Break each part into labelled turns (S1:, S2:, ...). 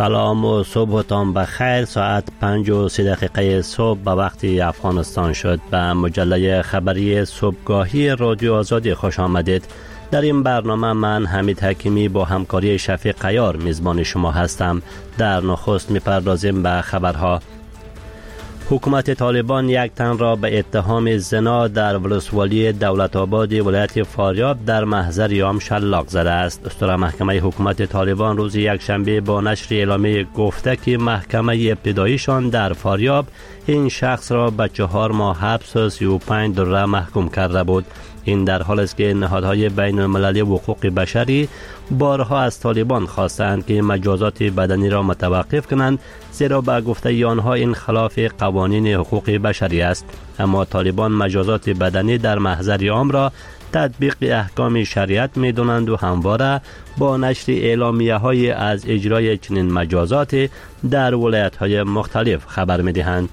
S1: سلام و صبحتان بخیر. ساعت 5:03 صبح به وقت افغانستان شد. به مجله خبری صبحگاهی رادیو آزادی خوش آمدید. در این برنامه من حمید حکیمی با همکاری شفیق قیار میزبان شما هستم. در نخست میپردازیم به خبرها. حکومت طالبان یک تن را به اتهام زنا در ولسوالی دولت آباد ولایت فاریاب در محضر یام شلاق زده است. دستور محکمه حکومت طالبان روز یکشنبه با نشر اعلامیه گفته که محکمه ابتداییشان در فاریاب این شخص را به 4 ماه حبس و 35 دلار محکوم کرده بود. این در حالی است که نهادهای بین المللی حقوق بشری بارها از طالبان خواستند که مجازات بدنی را متوقف کنند، زیرا به گفته آنها این خلاف قوانین حقوق بشری است. اما طالبان مجازات بدنی در محضر عام را تطبیق احکام شریعت می دونند و همواره با نشر اعلامیه های از اجرای چنین مجازات در ولایت های مختلف خبر می دهند.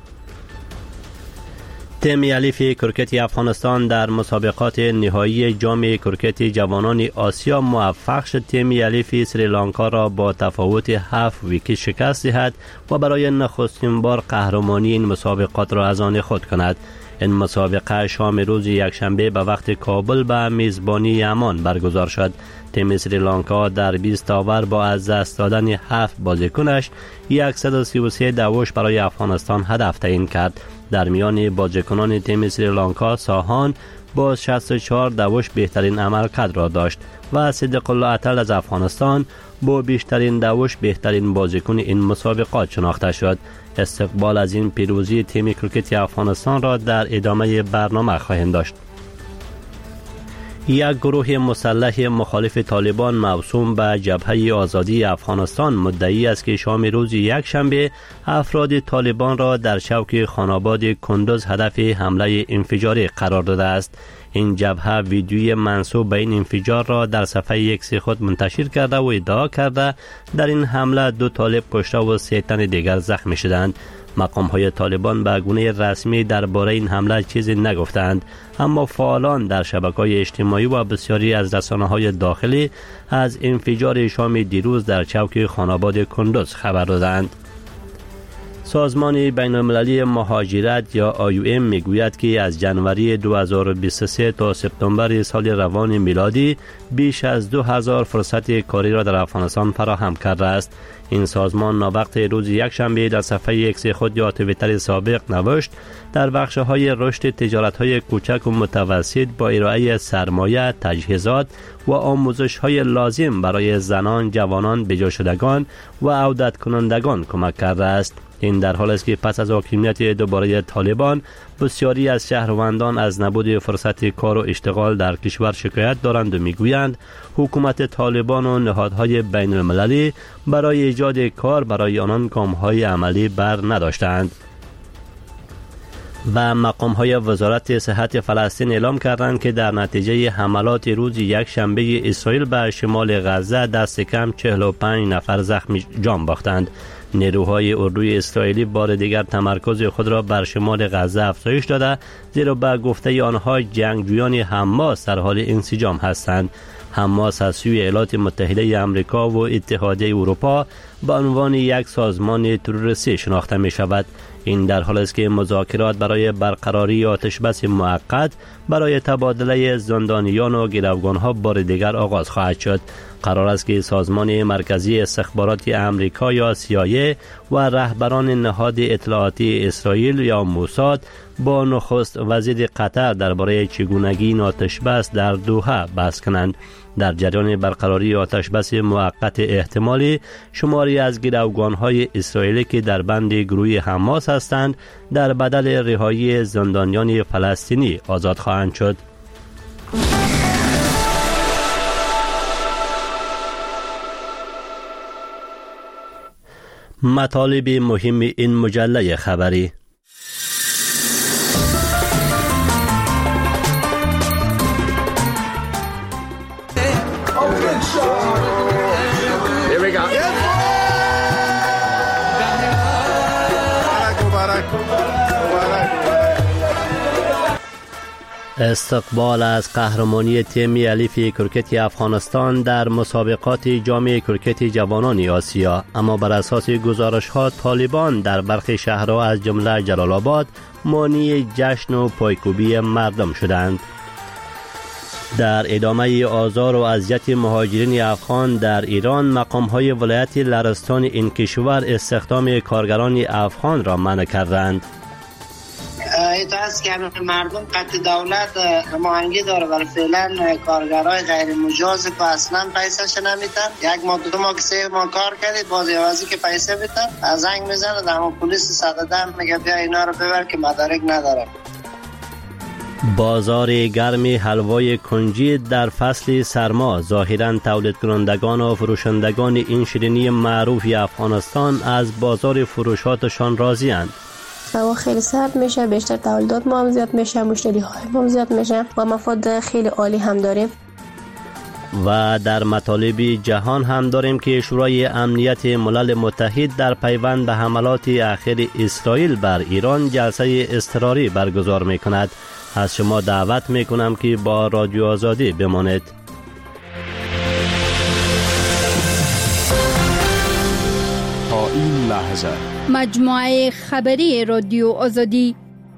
S1: تیم الیف کرکت افغانستان در مسابقات نهایی جام کرکت جوانان آسیا موفق شد تیم الیف سریلانکا را با تفاوت 7 ویکت شکست دهد و برای نخستین بار قهرمانی این مسابقات را از آن خود کند. این مسابقه شام روز یکشنبه به وقت کابل به میزبانی یمان برگزار شد. تیم سریلانکا در 20 آور با از دست دادن 7 بازیکنش 133 دوش برای افغانستان هدف تعیین کرد. در میان بازیکنان تیم سریلانکا ساهان با 64 دوش بهترین عملکرد را داشت و صدیق الله اتل از افغانستان با بیشترین دوش بهترین بازیکن این مسابقات شناخته شد. استقبال از این پیروزی تیم کرکت افغانستان را در ادامه برنامه خواهیم داشت. یک گروه مسلح مخالف طالبان موسوم به جبهه آزادی افغانستان مدعی است که شام روز یکشنبه افراد طالبان را در چوک خاناباد کندوز هدف حمله انفجاری قرار داده است. این جبهه ویدیوی منسوب به این انفجار را در صفحه ایکس خود منتشر کرده و ادعا کرده در این حمله 2 طالب کشته و 3 تن دیگر زخمی شدند. مقام‌های طالبان به گونه رسمی درباره این حمله چیزی نگفتند، اما فعالان در شبکه‌های اجتماعی و بسیاری از رسانه‌های داخلی از انفجار شام دیروز در چوک خاناباد کندوز خبر دادند. سازمان بین المللی مهاجرت یا IOM میگوید که از جنوری 2023 تا سپتامبر سال روان میلادی بیش از 2000 فرصت کاری را در افغانستان فراهم کرده است. این سازمان ناوقت روز یکشنبه در صفحه ایکس خود یا توییتر سابق نوشت در بخش‌های رشد تجارت‌های کوچک و متوسط با ارائه سرمایه، تجهیزات و آموزش‌های لازم برای زنان، جوانان، بجا شدگان و عودت کنندگان کمک کرده است. این در حالی است که پس از حاکمیت دوباره طالبان بسیاری از شهروندان از نبود فرصت کار و اشتغال در کشور شکایت دارند و میگویند حکومت طالبان و نهادهای بین المللی برای ایجاد کار برای آنان گام‌های عملی بر نداشتند. و مقام‌های وزارت صحت فلسطین اعلام کردند که در نتیجه حملات روز یکشنبه اسرائیل به شمال غزه دست کم 45 نفر زخمی جان باختند. نیروهای اردوی اسرائیلی بار دیگر تمرکز خود را بر شمال غزه افزایش داده، زیرا به گفته آنها جنگجویان حماس در حال انسجام هستند. حماس از سوی ایالات متحده آمریکا و اتحادیه اروپا به عنوان یک سازمان تروریستی شناخته می شود. این در حالی است که مذاکرات برای برقراری آتشبس موقت برای تبادله زندانیان و گروگانها بار دیگر آغاز خواهد شد. قرار است که سازمان مرکزی استخبارات آمریکا یا CIA و رهبران نهاد اطلاعاتی اسرائیل یا موساد با نخست وزیر قطر درباره چگونگی آتشبس در دوحه بحث کنند. در جریان برقراری آتشبس موقت احتمالی شماری از گروگان‌های اسرائیلی که در بند گروه حماس هستند در بدل رهایی زندانیان فلسطینی آزاد خواهند شد. مطالب مهم این مجله خبری. استقبال از قهرمانی تیم الیف کرکت افغانستان در مسابقات جام کرکت جوانان آسیا، اما بر اساس گزارش‌ها طالبان در برخی شهرها از جمله جلال آباد مانع جشن و پایکوبی مردم شدند. در ادامه آزار و اذیت مهاجرین افغان در ایران، مقام‌های ولایت لرستان این کشور استخدام کارگران افغان را منع کردند.
S2: ایت است که مردم قطع دولت هماهنگی داره ولی فعلا کارگرای غیر مجاز که اصلا پیسه‌ش نمیتن. یک ماه دو ماه که سه ماه کار کردید باز عوضی که پیسه میتن زنگ میزنه در پلیس 110 میگه بیا اینا رو ببر که مدارک نداره.
S1: بازار گرم حلوای کنجی در فصل سرما، ظاهراً تولید کنندگان و فروشندگان این شیرینی معروف افغانستان از بازار فروشاتشان راضی‌اند.
S3: هوا خیلی سرد میشه، بیشتر تولیدات ما هم زیاد میشه، مشتری های ما هم زیاد میشه و مفاد خیلی عالی هم داریم.
S1: و در مطالب جهان هم داریم که شورای امنیت ملل متحد در پیوند به حملات اخیر اسرائیل بر ایران جلسه اضطراری برگزار میکند. از شما دعوت میکنم که با رادیو آزادی بمانید.
S4: تا این لحظه
S5: مجموعه خبری رادیو آزادی.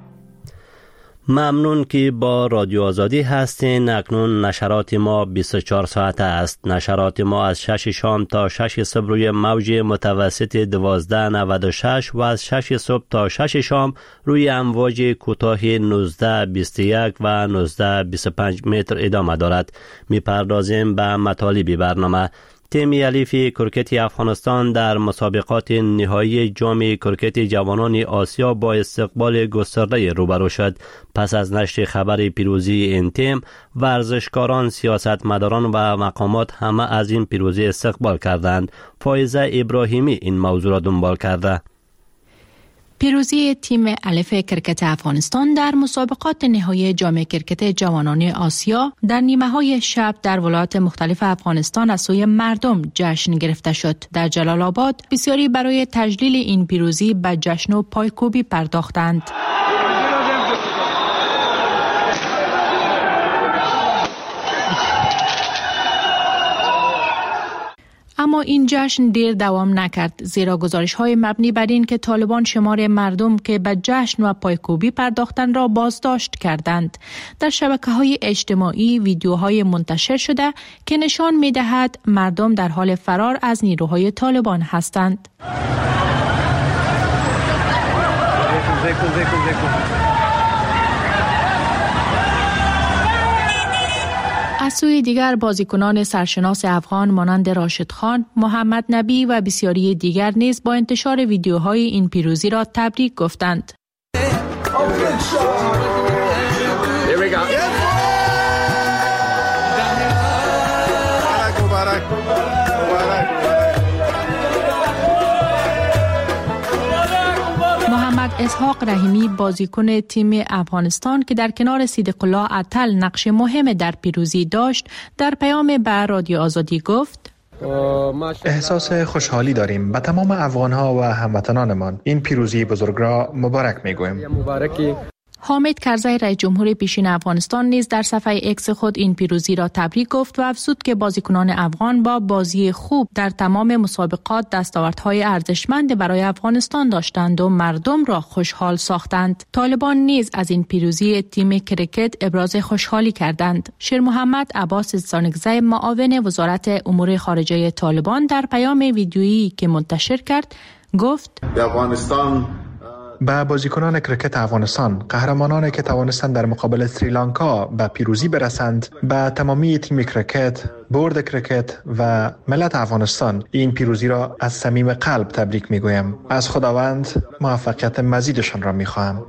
S1: ممنون که با رادیو آزادی هستین. اکنون نشرات ما 24 ساعته است. نشرات ما از 6 شام تا 6 صبح روی موج متوسط 1296 و از 6 صبح تا 6 شام روی امواج کوتاه 1921 و 1925 متر ادامه دارد. میپردازیم به مطالب برنامه. تیم الیف کرکت افغانستان در مسابقات نهایی جام کرکت جوانان آسیا با استقبال گسترده روبرو شد. پس از نشر خبر پیروزی این تیم، ورزشکاران، سیاستمداران و مقامات همه از این پیروزی استقبال کردند. فایزه ابراهیمی این موضوع را دنبال کرده.
S6: پیروزی تیم الیف کرکت افغانستان در مسابقات نهایی جام کرکت جوانان آسیا در نیمه‌های شب در ولایات مختلف افغانستان از سوی مردم جشن گرفته شد. در جلال آباد بسیاری برای تجلیل این پیروزی به جشن و پایکوبی پرداختند. اما این جشن دیر دوام نکرد، زیرا گزارش‌های مبنی بر این که طالبان شمار مردم که به جشن و پایکوبی پرداختند را بازداشت کردند. در شبکه‌های اجتماعی ویدیوهای منتشر شده که نشان می‌دهد مردم در حال فرار از نیروهای طالبان هستند. از سوی دیگر بازیکنان سرشناس افغان مانند راشد خان، محمد نبی و بسیاری دیگر نیز با انتشار ویدیوهای این پیروزی را تبریک گفتند. اسحاق رحیمی بازیکن تیم افغانستان که در کنار صدیق الله عطل نقش مهم در پیروزی داشت، در پیام به رادیو آزادی گفت:
S7: احساس خوشحالی داریم. به تمام افغان‌ها و هموطنانمان این پیروزی بزرگ را مبارک می‌گوییم.
S6: حامد کرزی رئیس جمهور پیشین افغانستان نیز در صفحه اکس خود این پیروزی را تبریک گفت و افزود که بازیکنان افغان با بازی خوب در تمام مسابقات دستاوردهای ارزشمند برای افغانستان داشتند و مردم را خوشحال ساختند. طالبان نیز از این پیروزی تیم کرکت ابراز خوشحالی کردند. شیر محمد عباس زانگزی معاون وزارت امور خارجه طالبان در پیام ویدیویی که منتشر کرد گفت:
S7: افغانستان به بازیکنان کرکت افغانستان، قهرمانانی که توانستند در مقابل سریلانکا به پیروزی برسند، به تمامی تیم کرکت، بورد کرکت و ملت افغانستان این پیروزی را از صمیم قلب تبریک میگویم. از خداوند موفقیت مزیدشان را میخواهم.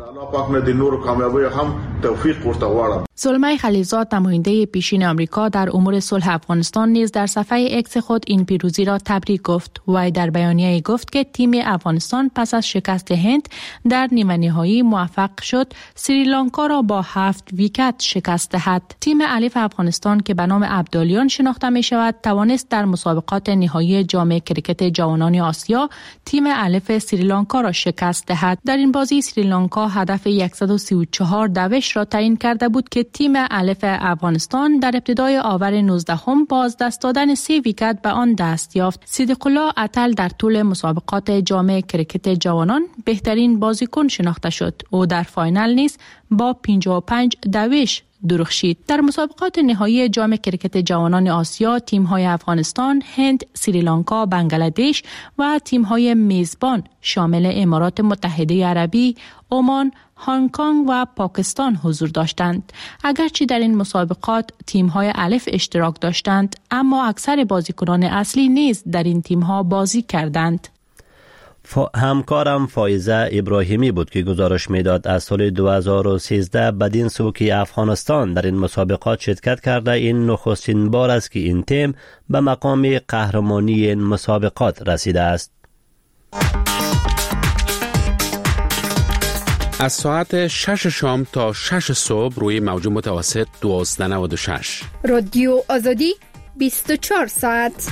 S6: زلمه خلیلزاد نماینده پیشین آمریکا در امور صلح افغانستان نیز در صفحه اکس خود این پیروزی را تبریک گفت. وی در بیانیه گفت که تیم افغانستان پس از شکست هند در نیمه نهایی موفق شد سریلانکا را با 7 ویکت شکست دهد. تیم الیف افغانستان که به نام ابدالیان شناخته شناخته می شود توانست در مسابقات نهایی جام کرکت جوانان آسیا تیم الف سریلانکا را شکست دهد. در این بازی سریلانکا هدف 134 دوش را تعیین کرده بود که تیم الف افغانستان در ابتدای آور 19 با از دست دادن 3 ویکت به آن دست یافت. صدیق الله اتل در طول مسابقات جام کرکت جوانان بهترین بازیکن شناخته شد. او در فاینال نیز با 55 دوش درخشید. در مسابقات نهایی جام کرکت جوانان آسیا تیم‌های افغانستان، هند، سریلانکا، بنگلادش و تیم‌های میزبان شامل امارات متحده عربی، عمان، هنگ کنگ و پاکستان حضور داشتند. اگرچه در این مسابقات تیم‌های الف اشتراک داشتند، اما اکثر بازیکنان اصلی نیز در این تیم‌ها بازی کردند.
S1: همکارم فایزه ابراهیمی بود که گزارش میداد از سال 2013 بدین سو که افغانستان در این مسابقات شرکت کرده این نخستین بار است که این تیم به مقام قهرمانی این مسابقات رسیده است.
S8: از ساعت 6 شام تا 6 صبح روی موج متوسط 1296
S5: رادیو آزادی 24 ساعت.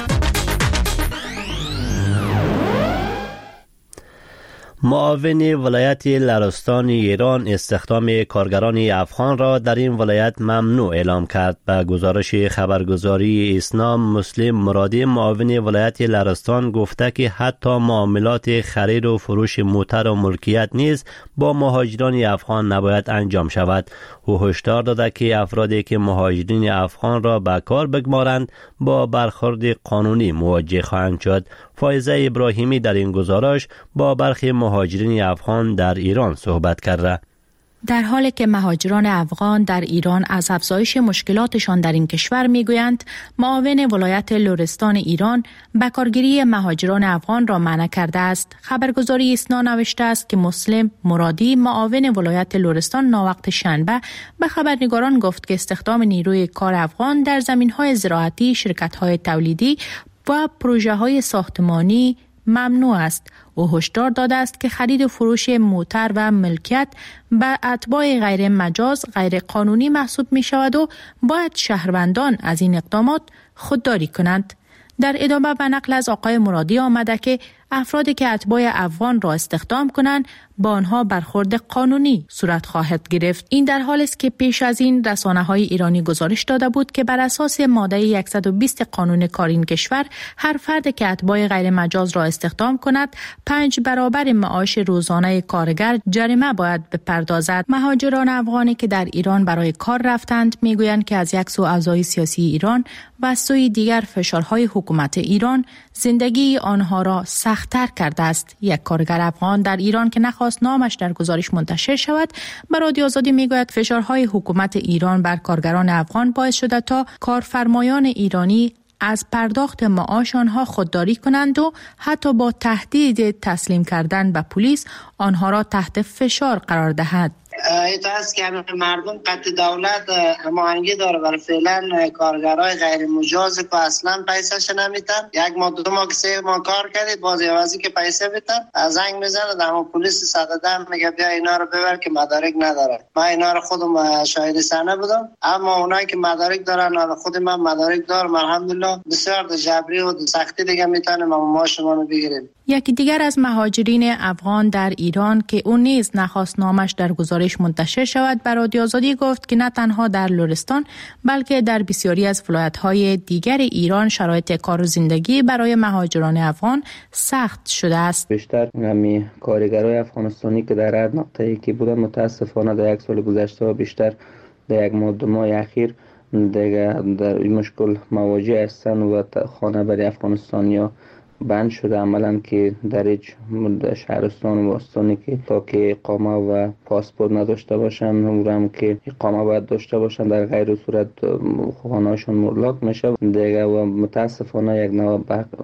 S1: معاون ولایت لرستان ایران استخدام کارگران افغان را در این ولایت ممنوع اعلام کرد. به گزارش خبرگزاری اسنام، مسلم مرادی معاون ولایت لرستان گفته که حتی معاملات خرید و فروش موتر و ملکیت نیز با مهاجران افغان نباید انجام شود. او هشدار داده که افرادی که مهاجرین افغان را به کار بگمارند با برخورد قانونی مواجه خواهند شد. فایزه ابراهیمی در این گزارش با برخی مهاجرین افغان در ایران صحبت کرده.
S6: در حالی که مهاجران افغان در ایران از افزایش مشکلاتشان در این کشور میگویند، معاون ولایت لرستان ایران بکارگیری مهاجران افغان را منع کرده است. خبرگزاری اسنا نوشته است که مسلم مرادی معاون ولایت لرستان ناوقت شنبه به خبرنگاران گفت که استخدام نیروی کار افغان در زمینهای زراعتی، شرکت‌های تولیدی و پروژه‌های ساختمانی ممنوع است. او هشدار داده است که خرید و فروش موتر و ملکیت به اتباع غیر مجاز غیر قانونی محسوب می شود و باید شهروندان از این اقدامات خودداری کنند. در ادامه به نقل از آقای مرادی آمده که افرادی که اتباع افغان را استخدام کنند با آنها برخورد قانونی صورت خواهد گرفت. این در حالی است که پیش از این رسانه‌های ایرانی گزارش داده بود که بر اساس ماده 120 قانون کار این کشور هر فرد که اتباع غیر مجاز را استخدام کند 5 برابر معاش روزانه کارگر جریمه باید بپردازد. مهاجران افغانی که در ایران برای کار رفتند میگویند که از یک سو اوضاع سیاسی ایران و از سوی دیگر فشارهای حکومت ایران زندگی آنها را سخت‌تر کرده است. یک کارگر افغان در ایران که نخواست نامش در گزارش منتشر شود به رادیو آزادی میگوید فشارهای حکومت ایران بر کارگران افغان باعث شده تا کارفرمایان ایرانی از پرداخت معاش آنها خودداری کنند و حتی با تهدید تسلیم کردن به پلیس آنها را تحت فشار قرار دهد.
S2: ایت است که مردم قطع دولت هماهنگی داره برای فعلا کارگرای غیر مجاز که اصلا پیسهش نمیتن. یک ماه دو ماه که 3 ماه کار کردید باز عوضی که پیسه بدن زنگ میزنه در پلیس 110 میگه بیا اینا رو ببر که مدارک نداره. من اینا رو خودم شاهد صحنه بودم، اما اونایی که مدارک دارن خود من مدارک دارم الحمدلله بسیار جبری و سختی دیگه میتونیم ما شما رو بگیریم.
S6: یکی دیگر از مهاجرین افغان در ایران که اون نیز نخواست نامش در گزارش منتشر شود به رادیو آزادی گفت که نه تنها در لرستان بلکه در بسیاری از ولایت‌های دیگر ایران شرایط کار و زندگی برای مهاجران افغان سخت شده است.
S9: بیشتر همین کارگرای افغانستانی که در هر نقطه‌ای که بودن متاسفانه در یک سال گذشته و بیشتر در یک ماه دو ماه اخیر دیگه در این مشکل مواجه هستند و خانه برای افغانستانی‌ها بند شده عملاً که در هیچ شهرستان و استانی که تا که اقامه و پاسپورت نداشته باشن اونم که اقامه باید داشته باشن در غیر صورت خانه‌هاشون ملاک میشه دیگه و متاسفانه یک نوع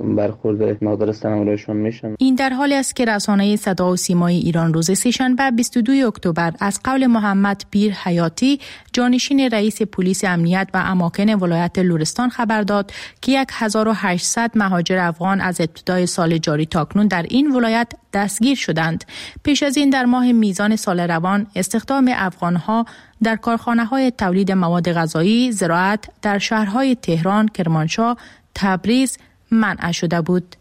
S9: برخورد نادرست همراهشون میشن.
S6: این در حالی است که رسانه صدا و سیمای ایران روز سه‌شنبه 22 اکتبر از قول محمد پیر حیاتی جانشین رئیس پلیس امنیت و اماکن ولایت لرستان خبر داد که 1800 مهاجر افغان از ابتدای سال جاری تاکنون در این ولایت دستگیر شدند. پیش از این در ماه میزان سال روان استخدام افغانها در کارخانه‌های تولید مواد غذایی، زراعت در شهرهای تهران، کرمانشاه، تبریز منع شده بود.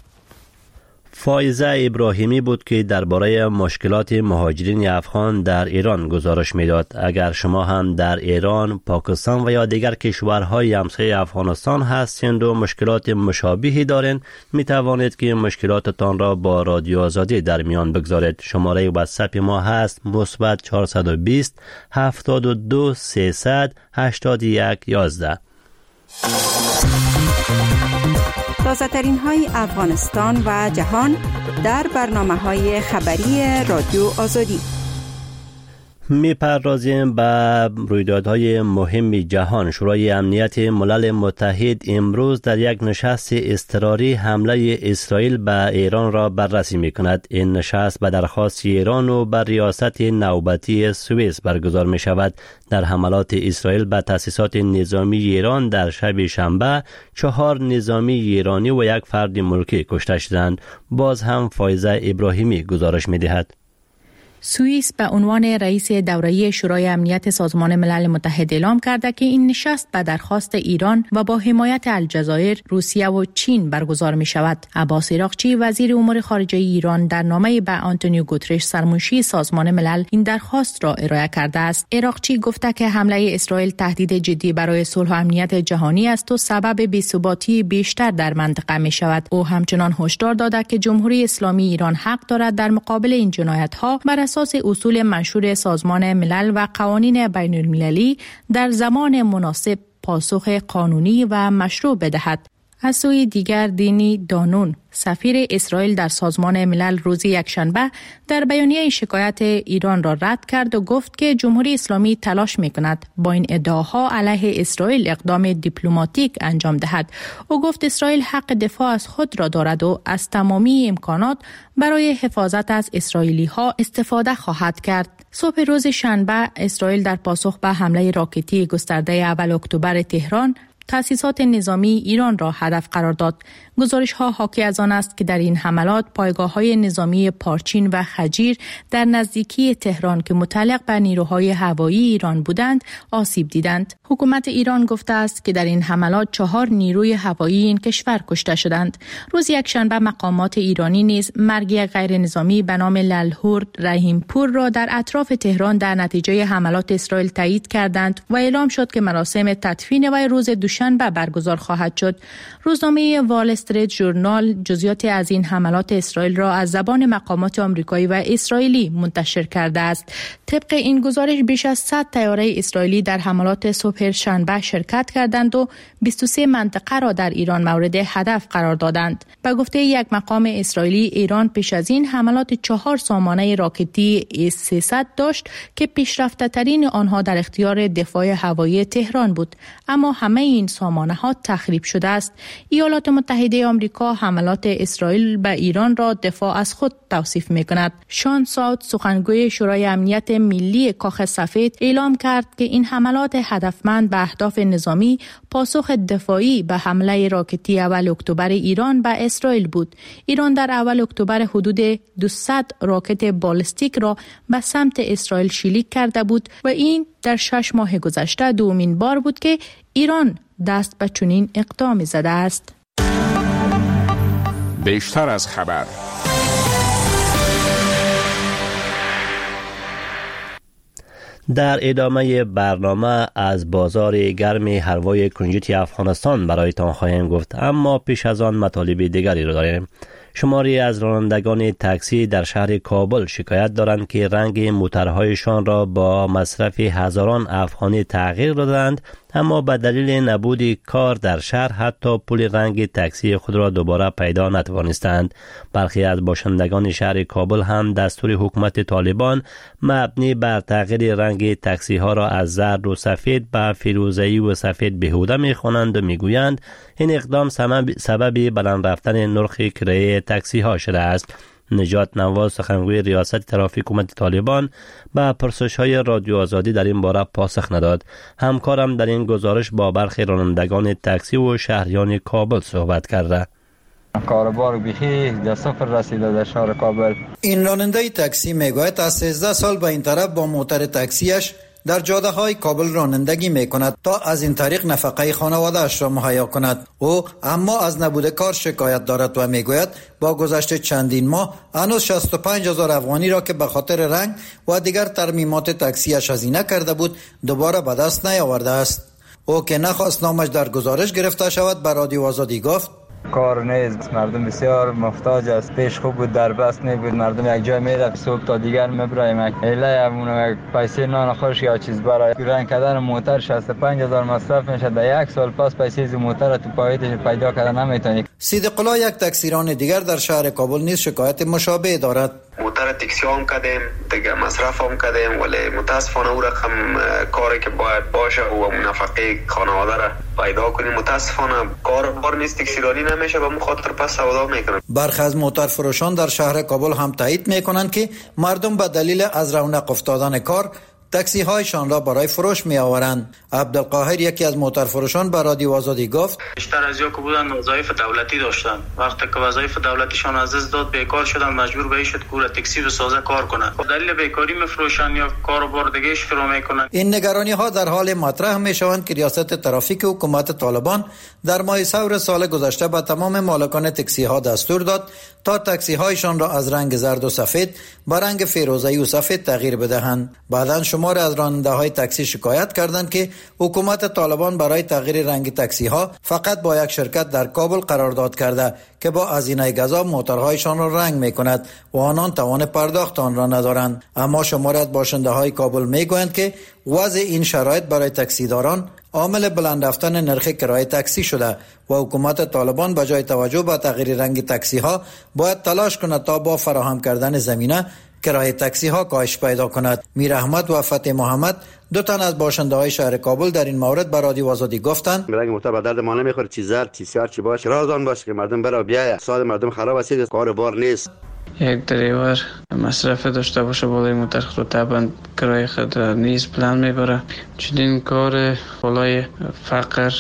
S1: فائزه ابراهیمی بود که درباره مشکلات مهاجرین افغان در ایران گزارش میداد. اگر شما هم در ایران، پاکستان و یا دیگر کشورهای همسایه افغانستان هستید و مشکلات مشابهی دارین، می توانید که مشکلاتتان را با رادیو آزادی در میان بگذارید. شماره واتساپ ما هست مثبت 420 72 300 81 11.
S10: تازه ترین های افغانستان و جهان در برنامه های خبری رادیو آزادی.
S1: می پردازیم به رویدادهای مهم جهان. شورای امنیت ملل متحد امروز در یک نشست اضطراری حمله اسرائیل به ایران را بررسی می کند. این نشست به درخواست ایران و بر ریاست نوبتی سوئیس برگزار می شود. در حملات اسرائیل به تأسیسات نظامی ایران در شب شنبه 4 نظامی ایرانی و یک فرد ملکی کشته شدند. باز هم فائزه ابراهیمی گزارش می دهد.
S6: سوئیس به عنوان رئیس دوره‌ای شورای امنیت سازمان ملل متحد اعلام کرده که این نشست به درخواست ایران و با حمایت الجزایر، روسیه و چین برگزار می شود. عباس عراقچی وزیر امور خارجه ایران در نامه به آنتونیو گوترش سرمنشی سازمان ملل این درخواست را ارائه کرده است. عراقچی گفته که حمله اسرائیل تهدید جدی برای صلح و امنیت جهانی است و سبب بی‌ثباتی بیشتر در منطقه می شود. او همچنان هشدار داده که جمهوری اسلامی ایران حق دارد در مقابل این جنایت‌ها بر اساس اصول منشور سازمان ملل و قوانین بین المللی در زمان مناسب پاسخ قانونی و مشروع بدهد. از سوی دیگر دینی دانون سفیر اسرائیل در سازمان ملل روز یکشنبه در بیانیه شکایت ایران را رد کرد و گفت که جمهوری اسلامی تلاش می‌کند با این ادعاها علیه اسرائیل اقدام دیپلماتیک انجام دهد. او گفت اسرائیل حق دفاع از خود را دارد و از تمامی امکانات برای حفاظت از اسرائیلی‌ها استفاده خواهد کرد. صبح روز شنبه اسرائیل در پاسخ به حمله راکتی گسترده اول اکتبر تهران تأسیسات نظامی ایران را هدف قرار داد. گزارش‌ها حاکی از آن است که در این حملات پایگاه‌های نظامی پارچین و خجیر در نزدیکی تهران که متعلق به نیروهای هوایی ایران بودند آسیب دیدند. حکومت ایران گفته است که در این حملات 4 نیروی هوایی این کشور کشته شدند. روز یکشنبه مقامات ایرانی نیز مرگ غیر نظامی به نام لالهور رحیمپور را در اطراف تهران در نتیجه حملات اسرائیل تایید کردند و اعلام شد که مراسم تدفین وی روز دوشنبه برگزار خواهد شد. روزنامه وال استریت ژورنال جزئیات از این حملات اسرائیل را از زبان مقامات آمریکایی و اسرائیلی منتشر کرده است. طبق این گزارش بیش از 100 طیاره اسرائیلی در حملات صبح شنبه شرکت کردند و 23 منطقه را در ایران مورد هدف قرار دادند. به گفته یک مقام اسرائیلی، ایران پیش از این حملات 4 سامانه راکتی S-300 داشت که پیشرفته‌ترین آنها در اختیار دفاع هوایی تهران بود، اما همه این سامانه‌ها تخریب شده است. ایالات متحده آمریکا حملات اسرائیل به ایران را دفاع از خود توصیف می‌کند. شان ساوت سخنگوی شورای امنیت ملی کاخ سفید اعلام کرد که این حملات هدفمند به اهداف نظامی پاسخ دفاعی به حمله راکتی اول اکتبر ایران به اسرائیل بود. ایران در اول اکتبر حدود 200 راکت بالستیک را به سمت اسرائیل شلیک کرده بود و این در 6 ماه گذشته دومین بار بود که ایران دست به چنین اقدامی زده است.
S4: بیشتر از خبر.
S1: در ادامه برنامه از بازار گرم حلوای کنجد افغانستان برایتان خواهیم گفت، اما پیش از آن مطالب دیگری را داریم. شماری از رانندگان تاکسی در شهر کابل شکایت دارند که رنگ موترهایشان را با مصرف هزاران افغانی تغییر دادند، اما به دلیل نبود کار در شهر حتی پول رنگ تاکسی خود را دوباره پیدا نتوانستند. برخی از باشندگان شهر کابل هم دستور حکومت طالبان مبنی بر تغییر رنگ تاکسی ها را از زرد و سفید به فیروزه‌ای و سفید بیهوده می‌خوانند و میگویند این اقدام سبب بلند رفتن نرخ کرایه تاکسی ها شده است. نجات نواز سخنگوی ریاست ترافیک حکومت طالبان به پرسش‌های رادیو آزادی در این باره پاسخ نداد. همکارم در این گزارش با برخی رانندگان تاکسی و شهریان کابل صحبت کرده.
S11: کاروبار بیخی در صفر رسیده در شهر کابل.
S12: این راننده تاکسی میگوید از 13 سال به این طرف با موتر تاکسیش در جاده های کابل رانندگی می کند تا از این طریق نفقه خانواده اش را مهیا کند. او اما از نبود کار شکایت دارد و می گوید با گذشت چندین ماه هنوز 65,000 افغانی را که به خاطر رنگ و دیگر ترمیمات تاکسیش هزینه کرده بود دوباره به دست نیاورده است. او که نخواست نامش در گزارش گرفته شود به رادیو آزادی گفت
S11: کار نیست، مردم بسیار محتاج است. پیش خوب بود، در بست نبود، مردم یک جای میره صبح تا دیگر میبرایم ایله همون پیسه نان خورش یا چیز برای رنگ کردن موتر 65,000 مصرف میشه. در یک سال پس پیسه از موتر تو پاییدش پیدا کردن نمیتونی.
S12: صدیق الله یک تاکسیران دیگر در شهر کابل نیز شکایت مشابه دارد.
S13: موتر تاکسی هم کردیم، دیگه مصرف هم کردیم، ولی متاسفانه او رقم کاری که باید باشه و نفقه خانواده را پیدا کنیم متاسفانه کار نیست، تاکسیرانی نمیشه، به مخاطر پس سودا میکنن.
S12: برخی از موتر فروشان در شهر کابل هم تایید میکنند که مردم به دلیل از رونق افتادن کار تاکسی هایشان را برای فروش می آورند. عبدالقاهر یکی از موتر فروشان به رادیو آزادی گفت
S14: بیشتر از یا که بودن وظایف دولتی داشتن، وقتی که وظایف دولتیشان از دست داد بیکار شدن، مجبور به این شد که تاکسی بسازه کار کنند. دلیل بیکاری میفروشن یا کاروبار دیگه شروع میکنن.
S12: این نگرانی ها در حال مطرح می شوند که ریاست ترافیک حکومت طالبان در ماه ثور سال گذشته به تمام مالکان تاکسی ها دستور داد تا تاکسی هایشان را از رنگ زرد و سفید به رنگ فیروزه‌ای و سفید تغییر بدهند. بعداً شمار از راننده های تاکسی شکایت کردند که حکومت طالبان برای تغییر رنگ تاکسی ها فقط با یک شرکت در کابل قرارداد کرده که با هزینه گزاف موترهایشان را رنگ می کند و آنان توان پرداخت آن را ندارند. اما شمار از باشنده های کابل می گویند که وضع این شرایط برای تاکسیداران عامل بلند رفتن نرخ کرایه تاکسی شده و حکومت طالبان به جای توجه به تغییر رنگ تاکسی ها باید تلاش کند تا با فراهم کردن زمینه کرایه تاکسی ها کاهش پیدا کند. میر احمد و فتح محمد دو تن از باشنده های شهر کابل در این مورد به رادیو آزادی گفتند
S15: رنگ موتر به درد ما نمیخوره، چیزار تیسیار چی باشه رازان باشه که مردم برا بیایه، سال مردم خراب است، کار بار نیست.
S16: یک دریور مصرف داشته باشه بالای موتر خود طبعا کرایه خود نیز بلند میبره. چنین کار بالای فقر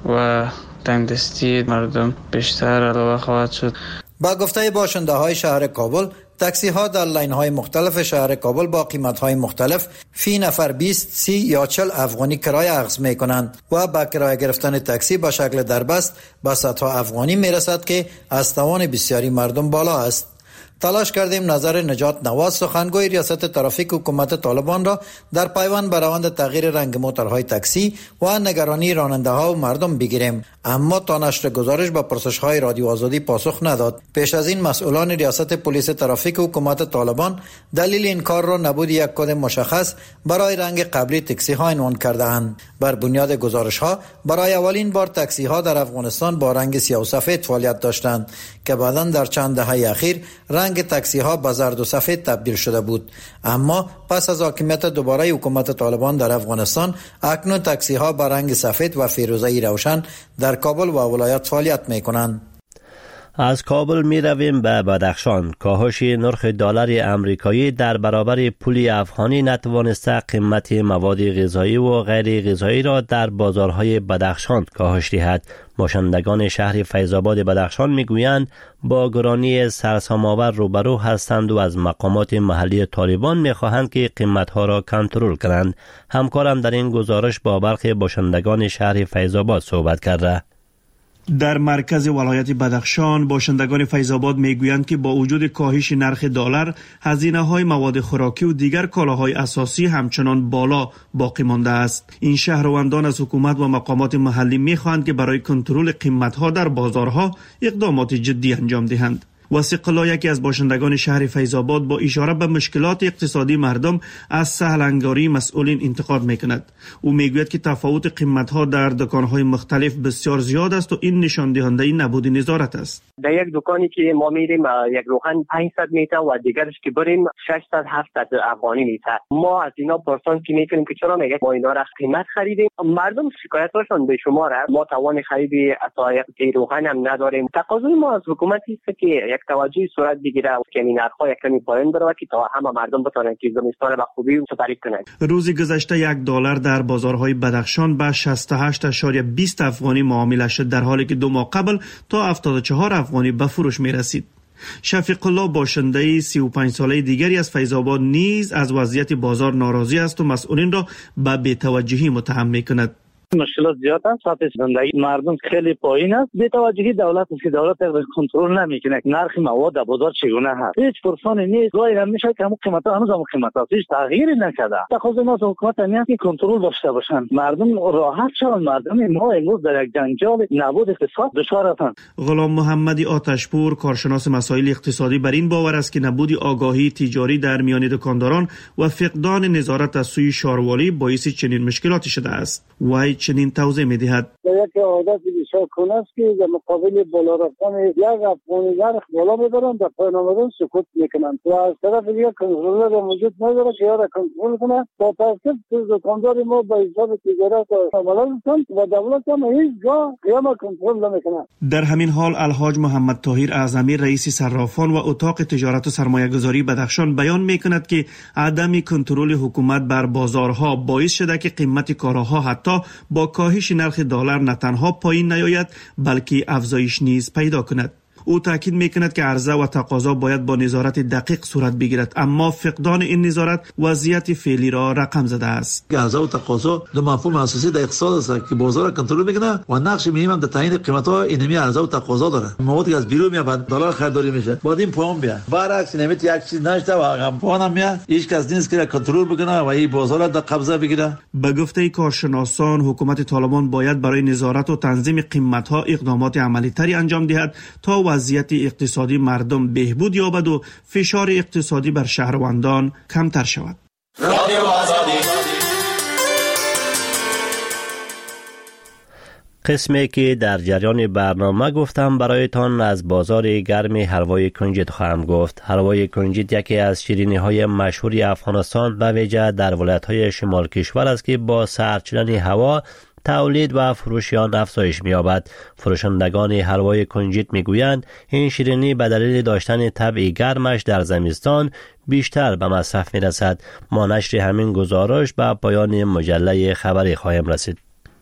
S16: و تنگدستی مردم بیشتر علاوه خواهد شد.
S12: با گفته باشنده های شهر کابل تاکسی ها در لاین های مختلف شهر کابل با قیمت های مختلف فی نفر 20 30 یا 40 افغانی کرایه اخذ می کنند و با کرایه گرفتن تاکسی به شکل دربست به صدها افغانی می رسد که از توان بسیاری مردم بالا است. تلاش کردیم نظر نجات نواز سخنگوی ریاست ترافیک حکومت طالبان را در پیوند به روند تغییر رنگ موترهای تاکسی و نگرانی راننده ها و مردم بگیریم، اما تا نشر گزارش به پرسش های رادیو آزادی پاسخ نداد. پیش از این مسئولان ریاست پلیس ترافیک حکومت طالبان دلیل این کار را نبود یک کد مشخص برای رنگ قبلی تاکسی ها عنوان کرده اند. بر بنیاد گزارش ها برای اولین بار تاکسی ها در افغانستان با رنگ سیاه و سفید فعالیت داشتند که بعداً در چند دهه اخیر رنگ تاکسی ها به زرد و سفید تبدیل شده بود. اما پس از حاکمیت دوباره حکومت طالبان در افغانستان اکنون تاکسی ها به رنگ سفید و فیروزه‌ای روشن در کابل و ولایت فعالیت می کنند.
S1: از کابل می رویم به بدخشان. کاهش نرخ دلار آمریکایی در برابر پول افغانی نتوانسته قیمت مواد غذایی و غیر غذایی را در بازارهای بدخشان کاهش دهد. باشندگان شهر فیض‌آباد بدخشان میگویند با گرانی سرسام‌آور روبرو هستند و از مقامات محلی طالبان میخواهند که قیمتها را کنترل کنند. همکارم در این گزارش با برخی باشندگان شهر فیض‌آباد صحبت کرده.
S17: در مرکز ولایت بدخشان باشندگان فیض‌آباد میگویند که با وجود کاهش نرخ دلار هزینه‌های مواد خوراکی و دیگر کالاهای اساسی همچنان بالا باقی مانده است. این شهروندان از حکومت و مقامات محلی میخواهند که برای کنترل قیمت‌ها در بازارها اقدامات جدی انجام دهند. وثیق الله یکی از باشندگان شهر فیض‌آباد با اشاره به مشکلات اقتصادی مردم از سهل‌انگاری مسئولین انتقاد میکند. او میگوید که تفاوت قیمت‌ها در دکان‌های مختلف بسیار زیاد است و این نشان دهنده نبود نظارت است.
S18: در یک دکانی که ما میریم یک روغن 500 میته و دیگرش که بریم 600 700 افغانی میته. ما از اینا پرسان که میکنیم که چرا میگه ما اینا را قیمت خریدیم. مردم شکایتاشون به شمار است. ما توان خرید اسایق روغن هم نداریم. تقاضای ما از حکومت است که یک یک توجهی صورت بگیره که این نرخ‌ها یک کمی پایین بره که تا همه مردم بتونن که زمستان به خوبی سپری کنند.
S17: روز گذشته $1 در بازارهای بدخشان به 68.20 افغانی معامله شد، در حالی که 2 ماه قبل تا 74 افغانی به فروش می رسید. شفیق الله باشنده 35 ساله دیگری از فیض‌آباد نیز از وضعیت بازار ناراضی است و مسئولین را به بی‌توجهی متهم می‌کند.
S19: مشکلات زیاد است، سطح زندگی مردم خیلی پایین است. بی‌توجهی دولت است که دولت کنترل نمی‌کنه. نرخ مواد در بازار چگونه هست؟ هیچ پرسانی نیست. گاهی هم میشه که همون قیمت هنوز هم قیمت است. هیچ تغییری نکرده. تقاضا ما از حکومت است که کنترل داشته باشند. مردم راحت شوند. مردم ما امروز در یک جنجال نبود اقتصاد دچار هستند.
S17: غلام محمدی آتشپور کارشناس مسائل اقتصادی بر این باور است که نبود آگاهی تجاری در میان دکانداران و فقدان نظارت از سوی شاروالی باعث چنین مشکلاتی شده است. وای چنین توضیح می‌دهد.
S20: یک عادت بسیار کنه است که در مقابل بالا رفتن یک افغانی نرخ بالا میبرن، در پایین آمدن سکوت میکنن و از طرف دیگه کنترل موجود نداره که یاد کنترل کنه. با تاسف دکاندار ما با حساب تجارت عملا میکنن و دولت هم هیچگاه قیام کنترل نمیکنه.
S17: در همین حال الحاج محمد طاهر اعظمی رئیس صرافان و اتاق تجارت و سرمایه‌گذاری بدخشان بیان میکند که عدم کنترل حکومت بر بازارها باعث شده که قیمت کالاها حتی با کاهش نرخ دلار نه تنها پایین نیاید بلکه افزایش نیز پیدا کند. او تاکید میکند که عرضه و تقاضا باید با نظارت دقیق صورت بگیرد، اما فقدان این نظارت وضعیت فعلی را رقم زده است.
S21: عرضه و تقاضا دو مفهوم اساسی در اقتصاد است که بازار را کنترل میکنه و نقش مهم در تعیین قیمت‌ها اینمی عرضه و تقاضا داره. موادی از بیرون میاد دلار خریداری میشه، بعد این پایین بیاد. برعکس نمیت یک چیز نشته و هم پایین میاد، هیچ کس نیست که کنترل بکنه و این بازار را در قبضه بگیره.
S17: به گفته کارشناسان حکومت طالبان باید برای نظارت و تنظیم قیمت‌ها اقدامات عملی‌تری انجام دهد تا وضعیت اقتصادی مردم بهبود یابد و فشار اقتصادی بر شهروندان کمتر شود.
S1: قسمی که در جریان برنامه گفتم برایتان از بازار گرم حلوای کنجد خواهم گفت. حلوای کنجد یکی از شیرینی‌های مشهور افغانستان به ویژه در ولایت‌های شمال کشور است که با سرد شدن هوا تولید و فروش آن افزایش می‌یابد. فروشندگان حلوای کنجد می‌گویند این شیرینی به دلیل داشتن طبع گرمش در زمستان بیشتر به مصرف می‌رسد. ما نشر همین گزارش به پایان مجله خبری خواهیم رسید.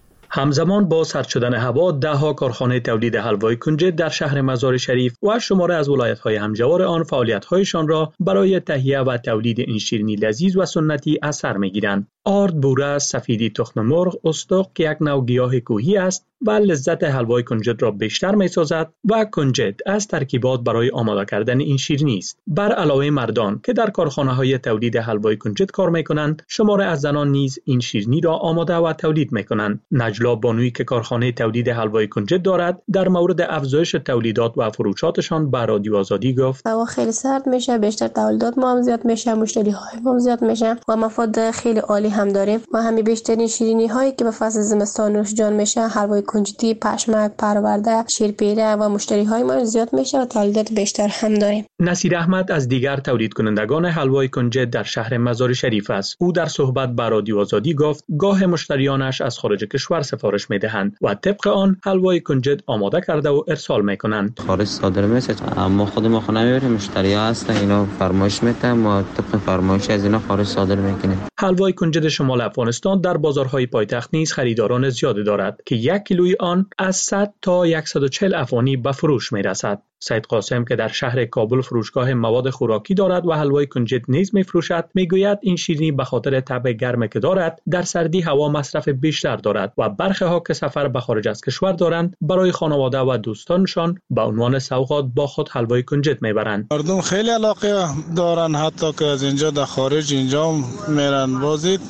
S22: همزمان با سرد شدن هوا ده‌ها کارخانه تولید حلوای کنجد در شهر مزار شریف و شماره از ولایت‌های همجوار آن فعالیت‌هایشان را برای تهیه و تولید این شیرینی لذیذ و سنتی از سر می‌گیرند. آرد، بوره، سفیدی تخم مرغ، استق که یک نوع گیاه کوهی است و لذت حلوای کنجد را بیشتر می‌سازد و کنجد از ترکیبات برای آماده کردن این شیرینی است. بر علاوه مردان که در کارخانه‌های تولید حلوای کنجد کار می‌کنند، شماره از زنان نیز این شیرینی را آماده و تولید می‌کنند. نجلا بانویی که کارخانه تولید حلوای کنجد دارد، در مورد افزایش تولیدات و فروشاتشان به رادیو آزادی گفت:
S3: هوا خیلی سرد میشه، بیشتر تولیدات ما هم زیاد میشه، مشتری‌های ما زیاد میشه و مفاد خیلی عالی هم داریم. و همین بیشترین شیرینی هایی که به فصل زمستان نوش جان میشه، حلوای کنجدی، پشمک، پرورده، شیرپیره و مشتری های ما زیاد میشه و تولیدات بیشتر هم داریم.
S22: نصیر احمد از دیگر تولید کنندگان حلوای کنجد در شهر مزار شریف است. او در صحبت با رادیو آزادی گفت گاه مشتریانش از خارج کشور سفارش میدهند و طبق آن حلوای کنجد آماده کرده و ارسال میکنند.
S9: خارج صادر میشه، اما خود ما خونه نمیبریم، مشتری‌ها هستن اینا فرمایش میدن، ما طبق فرمایش از اینا خارج صادر میکنیم.
S22: حلوای کنجد شمال افغانستان در بازارهای پایتخت نیز خریداران زیادی دارد که 1 کیلوی آن از 100 تا 140 افغانی به فروش میرسد. سید قاسم که در شهر کابل فروشگاه مواد خوراکی دارد و حلوای کنجد نیز میفروشد، میگوید این شیرینی به خاطر طبع گرم که دارد در سردی هوا مصرف بیشتر دارد و برخی ها که سفر به خارج از کشور دارند برای خانواده و دوستانشان به عنوان سوغات با خود حلوای کنجد میبرند.
S23: مردم خیلی علاقه دارن، حتی که از اینجا در خارج اینجا میرن. بازی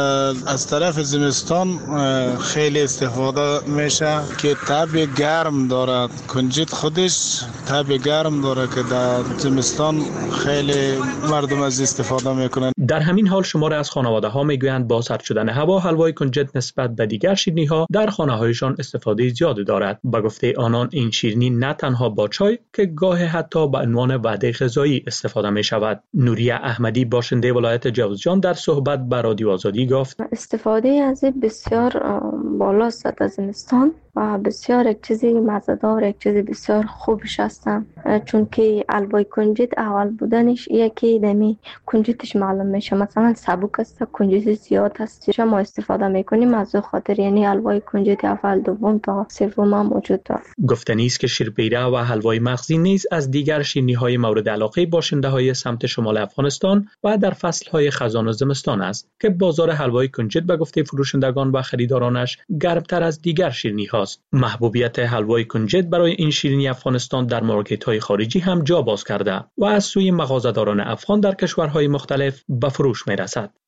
S23: از طرف زمستان خیلی استفاده میشه که طبع گرم دارد. کنجد خودش طبع گرم داره که در زمستان خیلی مردم از استفاده میکنن.
S22: در همین حال شماره از خانواده ها میگویند با سرد شدن هوا حلوای کنجد نسبت به دیگر شیرینی ها در خانه هایشان استفاده زیاد دارد. به گفته آنان این شیرینی نه تنها با چای که گاه حتی به عنوان وعده غذایی استفاده می شود. نوریه احمدی باشنده ولایت جوزجان در صحبت با رادیو آزادی گفت
S24: استفاده از بسیار بالاست در زمستان
S3: و بسیار یک چیزی مزه‌دار، یک چیزی بسیار خوبش هستم، چون که حلوای کنجد اول بودنش یکی دمی کنجدش معلوم میشه، مثلا سبک است، کنجد زیاد هست، ما استفاده میکنیم از خاطر یعنی حلوای کنجد اول، دوم تا سوم هم موجود داره.
S22: گفتنی است که شیرپیره و حلوای مغزی نیز از دیگر شیرینی‌های مورد علاقه باشنده‌های سمت شمال افغانستان و در فصل‌های خزان و زمستان است که بازار حلوای کنجد به گفته فروشندگان و خریدارانش گرمتر از دیگر شیرینی‌هاست. محبوبیت حلوای کنجد برای این شیرینی افغانستان در مارکت‌های خارجی هم جا باز کرده و از سوی مغازه‌داران افغان در کشورهای مختلف به فروش می‌رسد.